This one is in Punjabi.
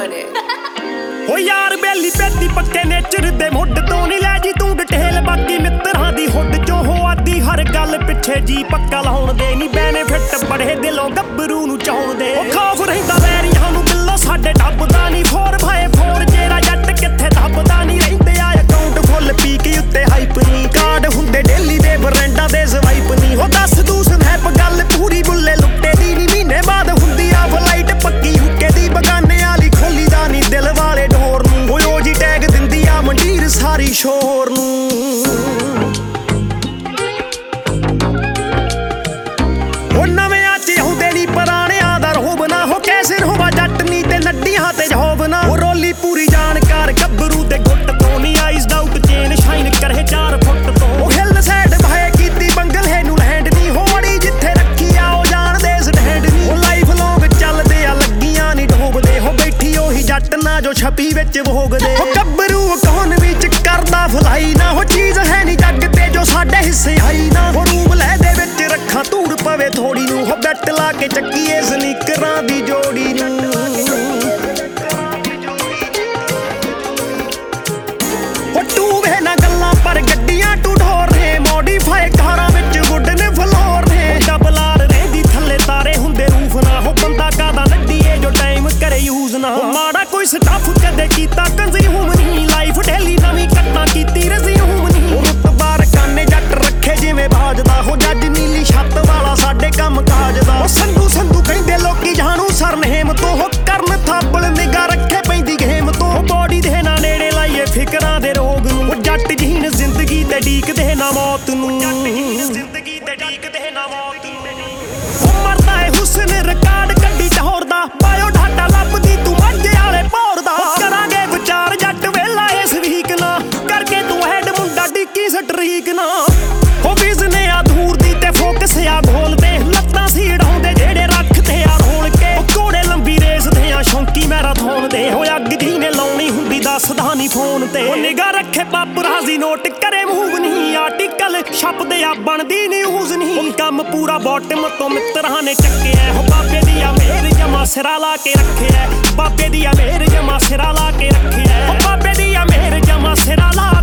on it. ਹੋ ਯਾਰ ਬੇਲੀ ਪੇਤੀ ਪੱਕੇ ਨੇਚਰ ਦੇ ਮੁੱਢ ਤੋਂ ਨਹੀਂ ਲੈ ਜੀ ਤੂੰ ਡਿਟੇਲ ਬਾਕੀ ਮਿੱਤਰਾਂ ਦੀ ਹੁੱਡ ਚੋਂ ਹੋ ਆਦੀ ਹਰ ਗੱਲ ਪਿੱਛੇ ਜੀ ਪੱਕਾ ਲਾਉਣ ਦੇ ਨਹੀਂ ਬੈਨੀਫਿਟ ਬੜੇ ਦਿਲੋਂ ਗੱਭਰੂ ਨੂੰ ਚਾਹੁੰਦੇ ਉਹ ਖੌਫ ਰਹਿੰਦਾ ਵੈਰੀਆਂ ਨੂੰ ਬਿੱਲੋ ਸਾਡੇ ਡੱਬਦਾ ਨਹੀਂ 4x4 ਜਿਹੜਾ ਜੱਟ ਕਿੱਥੇ ਦੱਬਦਾ ਨਹੀਂ ਰਹਿੰਦੇ ਆ ਅਕਾਊਂਟ ਫੁੱਲ ਪੀਕ ਉੱਤੇ ਹਾਈਪ ਨਹੀਂ ਕਾਰਡ ਹੁੰਦੇ ਡੇਲੀ ਦੇ ਬਰੈਂਡਾਂ ਦੇ ਸਵਾਈਪ ਨਹੀਂ ਉਹ ਦੱਸ ਦੂ ਸਨੈਪ ਗੱਲ ਪੂਰੀ ਬੁੱਲੇ ਲੁੱਟੇ ਦੀ ਨਹੀਂ ਮਹੀਨੇ ਬਾਅਦ ਹੁੰਦੀ ਆ ਫਲਾਈਟ ਪੱਕੀ ਹੁੱਕੇ ਦੀ ਬਗਾਨੇ ਵਾਲੀ ਖੋਲੀ ਦਾ ਨਹੀਂ ਦਿਲ ਵਾਲੇ ਢੋਰ ਨੂੰ ਉਹ ਜੀ ਟੈਗ ਦਿੰਦੀ ਆ ਮੰਡੀਰ ਸਾਰੀ ਸ਼ੋਰ ਨੂੰ ਉਹ ਨਵਿਆਂ ਚ ਆਉਂਦੇ ਨੀ ਪੁਰਾਣਿਆਂ ਦਾ ਰੋਬ ਨਾ ਹੋ ਕੈਸੇ ਹੋਵਾ ਜੱਟ ਨੀ ਤੇ ਨੱਡੀਆਂ ਤੇ ਜੋਬ ਨਾ ਉਹ ਰੋਲੀ ਪੂਰੀ ਜਾਣਕਾਰ ਗੱਭਰੂ ਤੇ ਗੁੱਟ ਤੋਂ ਨੀ ਆਈਜ਼ ਆਊਟ ਚੇਨ ਸ਼ਾਈਨ ਕਰੇ 4 ਫੁੱਟ ਤੋਂ ਉਹ ਹਿੱਲ ਸਾਈਡ ਭਾਏ ਕੀਤੀ ਬੰਗਲੇ ਨੂੰ ਲੈਂਡ ਨੀ ਹੋੜੀ ਜਿੱਥੇ ਰੱਖੀ ਆ ਉਹ ਜਾਣਦੇ ਸਟੈਂਡ ਨੀ ਉਹ ਲਾਈਫ ਲੌਂਗ ਚੱਲਦੇ ਆ ਲੱਗੀਆਂ ਨੀ ਡੋਬਦੇ ਹੋ ਬੈਠੀ ਉਹੀ ਜੱਟ ਨਾ ਜੋ ਛਪੀ ਵਿੱਚ ਭੋਗਦੇ ਉਹ ਗੱਭਰੂ ਕੌਣ ਵਿੱਚ ਕਰਦਾ ਫਲਾਈ ਨਾ ਉਹ ਚੀਜ਼ ਹੈ ਨੀ ਜੱਗ ਤੇ ਜੋ ਸਾਡੇ ਹਿੱਸੇ ਆਈ ਨਾ ਉਹ ਰੂਮ ਲੈ ਦੇ ਵਿੱਚ ਰੱਖਾਂ ਧੂੜ ਪਵੇ ਥੋੜੀ ਨੂੰ ਉਹ ਬੈਟ ਲਾ ਕੇ ਚੱਕੀਏ ਸਨੀਕਰਾਂ ਦੀ ਜੋੜੀ ਨੂੰ ਉਹ ਟੂਵੇ ਨਾ ਗੱਲਾਂ ਪਰ ਗੱਡੀਆਂ ਟੂ ਢੋਰ ਨੇ ਮੋਡੀਫਾਈ ਕਾਰਾਂ ਵਿੱਚ ਗੁੱਡ ਨੇ ਫਲੋਰ ਨੇ ਡਬਲਾਰ ਰਹਿੰਦੀ ਥੱਲੇ ਤਾਰੇ ਹੁੰਦੇ ਰੂਫ ਨਾ ਉਹ ਬੰਦਾ ਕਾਦਾ ਲੱਡੀਏ ਜੋ ਟਾਈਮ ਕਰੇ ਯੂਜ਼ ਨਾ ਮਾੜਾ ਕੋਈ ਸਟਾਫ ਕਦੇ ਕੀਤਾ ਕੰਜ਼ਿਊਮ ਨਹੀਂ ਲਾਈਫ ਡੇਲੀ ਨਵੀਂ ਕੱਟਾਂ ਕੀਤੀ ਰਜ਼ਿਊਮ ਨਹੀਂ ਉਹ ਰੁਤਬਾਰ ਕਾਨੇ ਜੱਟ ਰੱਖੇ ਜਿਵੇਂ ਬਾਜਦਾ ਹੋ ਜੱਜ ਨੀਲੀ ਛੱਤ ਵਾਲਾ ਸਾਡੇ ਕੰਮ ਕਾਜ ਦਾ ਉਹ ਸੰਧੂ ਕਹਿੰਦੇ ਲੋਕੀ ਜਾਣੂ ਸਰਨੇਮ ਤੋਂ ਉਹ ਕਰਨ ਥਾਪਲ ਨਿਗਾ ਰੱਖੇ ਪੈਂਦੀ ਗੇਮ ਤੋਂ ਉਹ ਬੋਡੀ ਦੇ ਨਾ ਨੇੜੇ ਲਾਈਏ ਫਿਕਰਾਂ ਦੇ ਰੋਗ ਨੂੰ ਉਹ ਜੱਟ ਜੀਨ ਜ਼ਿੰਦਗੀ ਤੇ ਡੀਕਦੇ ਨਾ ਮੌਤ ਨੂੰ ਜ਼ਿੰਦਗੀ ਤੇ ਡੀਕਦੇ ਨਾ ਮੌਤ ਨੂੰ ਉਹ ਮਰਦਾ ਏ ਹੁਸਨ ਰਿਕਾਰਡ ਕੱਢੀ ਟੌਰ ਦਾ ਬਾਇਓ ਡਾਟਾ ਲੱਭਦੀ ਤੂੰ ਮਾਝੇ ਵਾਲੇ ਭੌਰ ਦਾ ਕਰਾਂਗੇ ਵਿਚਾਰ ਜੱਟ ਵੇਲਾ ਇਸ ਵੀਕ ਨਾ ਕਰਕੇ ਤੂੰ ਹੈਡ ਮੁੰਡਾ ਡਿੱਕੀ ਸਟਰੀਕ ਨਾ ਉਹ ਬਿਜ਼ਨੇ ਆ ਦੂਰ ਦੀ ਤੇ ਫੋਕਸ ਆ ਗੋਲ ਤੇ ਲੱਤਾਂ ਸੀੜਾਉਂਦੇ ਜਿਹੜੇ ਰੱਖਦੇ ਆ ਰੋਲ ਕੇ ਉਹ ਘੋੜੇ ਲੰਬੀ ਰੇਸ ਦੇ ਆ ਸ਼ੌਂਕੀ ਮੈਰਾਥਨ ਦੇ ਹੋ ਅੱਗ ਦੀ ਨੇ ਲਾਉਣੀ ਹੁੰਦੀ ਦੱਸਦਾ ਨਹੀਂ ਫੋਨ ਤੇ ਉਹ ਨਿਗਾਹ ਰੱਖੇ ਪਾਪਰਾਜ਼ੀ ਨੋਟ ਕਰੇ ਮੂਵ ਨਹੀਂ ਆਰਟੀਕਲ ਛਪਦੇ ਆ ਬਣਦੀ ਨਿਊਜ਼ ਨਹੀਂ ਉਹ ਕੰਮ ਪੂਰਾ ਬਾਟਮ ਤੋਂ ਮਿੱਤਰਾਂ ਨੇ ਚੱਕਿਆ ਉਹ ਬਾਬੇ ਦੀ ਆ ਮੇਰ ਜਮਾ ਸਿਰਾ ਲਾ ਕੇ ਰੱਖਿਆ ਬਾਬੇ ਦੀ ਆ ਮੇਰ ਜਮਾ ਸਿਰਾ ਲਾ ਕੇ ਰੱਖਿਆ ਉਹ ਬਾਬੇ ਦੀ ਆ ਮੇਰ ਜਮਾ ਸਿਰਾ ਲਾ